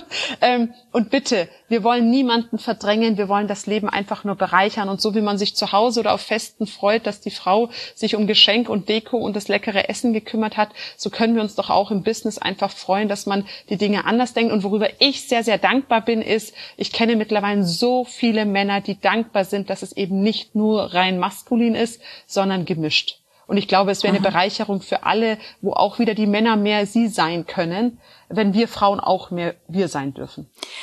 ähm, und bitte, wir wollen niemanden verdrängen, wir wollen das Leben einfach nur bereichern. Und so wie man sich zu Hause oder auf Festen freut, dass die Frau sich um Geschenk und Deko und das leckere Essen gekümmert hat, so können wir uns doch auch im Business einfach freuen, dass man die Dinge anders denkt. Und worüber ich sehr, sehr dankbar bin, ist, ich kenne mittlerweile so viele Männer, die dankbar sind, dass es eben nicht nur rein maskulin ist, sondern gemischt. Und ich glaube, es wäre eine Bereicherung für alle, wo auch wieder die Männer mehr sie sein können, wenn wir Frauen auch mehr wir sein dürfen.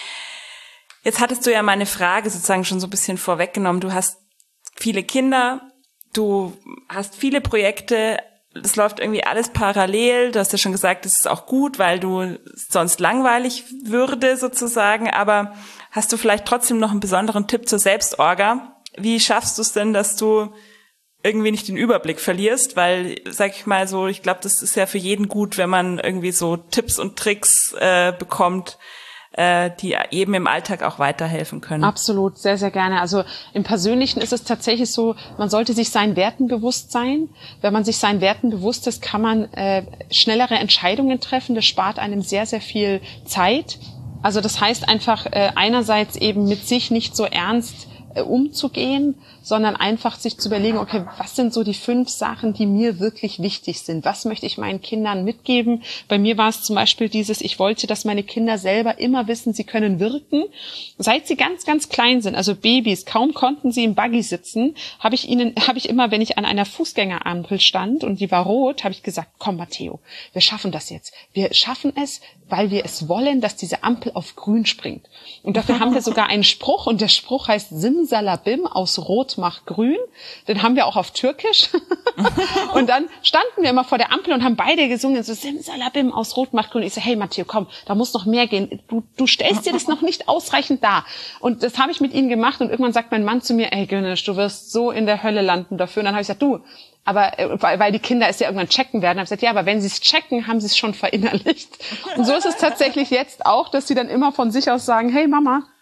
Jetzt hattest du ja meine Frage sozusagen schon so ein bisschen vorweggenommen. Du hast viele Kinder, du hast viele Projekte, das läuft irgendwie alles parallel. Du hast ja schon gesagt, das ist auch gut, weil du sonst langweilig würde sozusagen. Aber hast du vielleicht trotzdem noch einen besonderen Tipp zur Selbstorga? Wie schaffst du es denn, dass du irgendwie nicht den Überblick verlierst, weil, sag ich mal so, ich glaube, das ist ja für jeden gut, wenn man irgendwie so Tipps und Tricks äh, bekommt, äh, die eben im Alltag auch weiterhelfen können. Absolut, sehr, sehr gerne. Also im Persönlichen ist es tatsächlich so, man sollte sich seinen Werten bewusst sein. Wenn man sich seinen Werten bewusst ist, kann man äh, schnellere Entscheidungen treffen. Das spart einem sehr, sehr viel Zeit. Also das heißt einfach äh, einerseits eben mit sich nicht so ernst äh, umzugehen, sondern einfach sich zu überlegen, okay, was sind so die fünf Sachen, die mir wirklich wichtig sind? Was möchte ich meinen Kindern mitgeben? Bei mir war es zum Beispiel dieses, ich wollte, dass meine Kinder selber immer wissen, sie können wirken. Seit sie ganz, ganz klein sind, also Babys, kaum konnten sie im Buggy sitzen, habe ich ihnen, habe ich immer, wenn ich an einer Fußgängerampel stand und die war rot, habe ich gesagt, komm Matteo, wir schaffen das jetzt. Wir schaffen es, weil wir es wollen, dass diese Ampel auf grün springt. Und dafür haben wir sogar einen Spruch, und der Spruch heißt Simsalabim, aus Rot macht grün. Den haben wir auch auf Türkisch. Und dann standen wir immer vor der Ampel und haben beide gesungen, so Simsalabim, aus Rot macht grün. Ich so, hey Matteo, komm, da muss noch mehr gehen. Du, du stellst dir das noch nicht ausreichend dar. Und das habe ich mit ihnen gemacht, und irgendwann sagt mein Mann zu mir, ey Gönisch, du wirst so in der Hölle landen dafür. Und dann habe ich gesagt, du, aber weil die Kinder es ja irgendwann checken werden, habe ich gesagt, ja, aber wenn sie es checken, haben sie es schon verinnerlicht. Und so ist es tatsächlich jetzt auch, dass sie dann immer von sich aus sagen, hey Mama,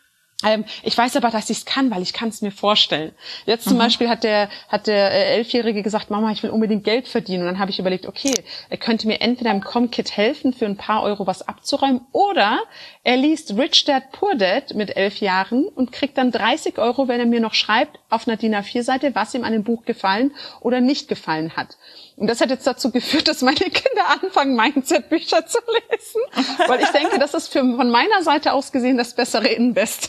Ähm, ich weiß aber, dass ich es kann, weil ich kann es mir vorstellen. Jetzt zum mhm. Beispiel hat der hat der äh, Elfjährige gesagt, Mama, ich will unbedingt Geld verdienen. Und dann habe ich überlegt, okay, er könnte mir entweder im ComKit helfen, für ein paar Euro was abzuräumen, oder er liest Rich Dad Poor Dad mit elf Jahren und kriegt dann dreißig Euro, wenn er mir noch schreibt auf einer D I N A vier Seite, was ihm an dem Buch gefallen oder nicht gefallen hat. Und das hat jetzt dazu geführt, dass meine Kinder anfangen, Mindset-Bücher zu lesen. Weil ich denke, das ist für, von meiner Seite aus gesehen das bessere Invest.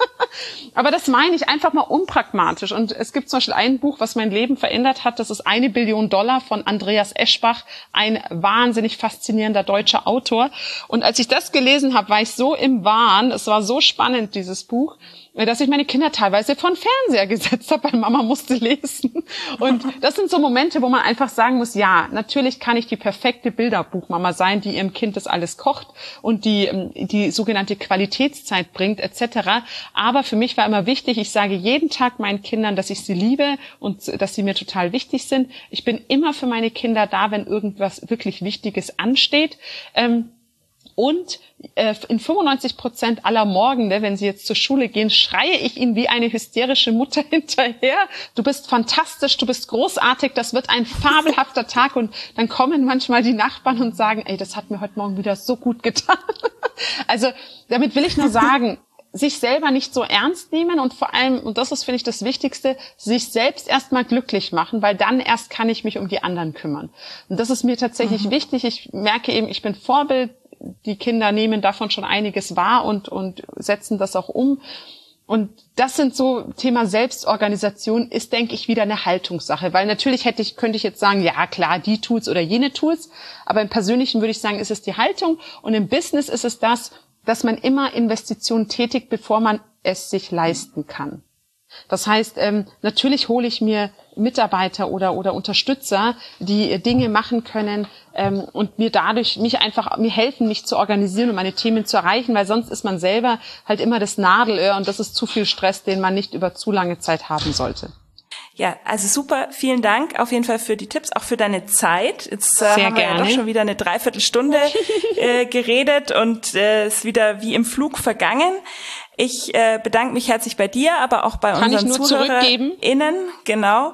Aber das meine ich einfach mal unpragmatisch. Und es gibt zum Beispiel ein Buch, was mein Leben verändert hat. Das ist Eine Billion Dollar von Andreas Eschbach. Ein wahnsinnig faszinierender deutscher Autor. Und als ich das gelesen habe, war ich so im Wahn. Es war so spannend, dieses Buch, dass ich meine Kinder teilweise vor den Fernseher gesetzt habe, weil Mama musste lesen. Und das sind so Momente, wo man einfach sagen muss, ja, natürlich kann ich die perfekte Bilderbuchmama sein, die ihrem Kind das alles kocht und die die sogenannte Qualitätszeit bringt et cetera. Aber für mich war immer wichtig, ich sage jeden Tag meinen Kindern, dass ich sie liebe und dass sie mir total wichtig sind. Ich bin immer für meine Kinder da, wenn irgendwas wirklich Wichtiges ansteht. Ähm, Und äh, in fünfundneunzig Prozent aller Morgende, wenn sie jetzt zur Schule gehen, schreie ich ihnen wie eine hysterische Mutter hinterher. Du bist fantastisch, du bist großartig, das wird ein fabelhafter Tag. Und dann kommen manchmal die Nachbarn und sagen, ey, das hat mir heute Morgen wieder so gut getan. Also damit will ich nur sagen, sich selber nicht so ernst nehmen und vor allem, und das ist, finde ich, das Wichtigste, sich selbst erstmal glücklich machen, weil dann erst kann ich mich um die anderen kümmern. Und das ist mir tatsächlich mhm. wichtig. Ich merke eben, ich bin Vorbild. Die Kinder nehmen davon schon einiges wahr und, und setzen das auch um. Und das sind so, Thema Selbstorganisation ist, denke ich, wieder eine Haltungssache. Weil natürlich hätte ich, könnte ich jetzt sagen, ja klar, die Tools oder jene Tools. Aber im Persönlichen würde ich sagen, ist es die Haltung. Und im Business ist es das, dass man immer Investitionen tätigt, bevor man es sich leisten kann. Das heißt, ähm, natürlich hole ich mir Mitarbeiter oder oder Unterstützer, die Dinge machen können ähm, und mir dadurch mich einfach mir helfen, mich zu organisieren und meine Themen zu erreichen, weil sonst ist man selber halt immer das Nadelöhr und das ist zu viel Stress, den man nicht über zu lange Zeit haben sollte. Ja, also super, vielen Dank auf jeden Fall für die Tipps, auch für deine Zeit. Jetzt äh, haben wir gerne. Ja doch schon wieder eine Dreiviertelstunde äh, geredet und äh, ist wieder wie im Flug vergangen. Ich äh, bedanke mich herzlich bei dir, aber auch bei Kann unseren ZuhörerInnen. Genau.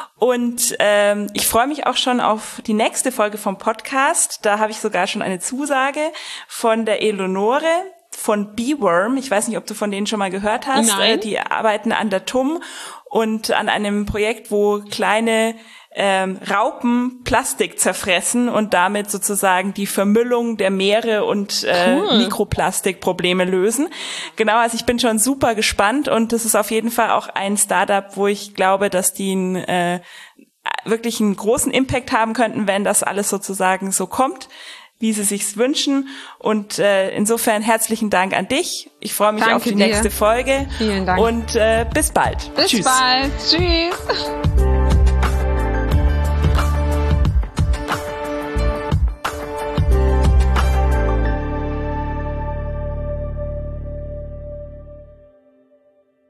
Und ähm, ich freue mich auch schon auf die nächste Folge vom Podcast. Da habe ich sogar schon eine Zusage von der Eleonore von Beeworm. Ich weiß nicht, ob du von denen schon mal gehört hast. Nein. Äh, die arbeiten an der T U M und an einem Projekt, wo kleine ähm, Raupen Plastik zerfressen und damit sozusagen die Vermüllung der Meere und äh, cool. Mikroplastikprobleme lösen. Genau, also ich bin schon super gespannt und das ist auf jeden Fall auch ein Startup, wo ich glaube, dass die einen, äh, wirklich einen großen Impact haben könnten, wenn das alles sozusagen so kommt, wie sie sich's wünschen. Und äh, insofern herzlichen Dank an dich. Ich freue mich Danke auf die dir. nächste Folge. Vielen Dank. Und äh, bis bald. Bis Tschüss. bald. Tschüss.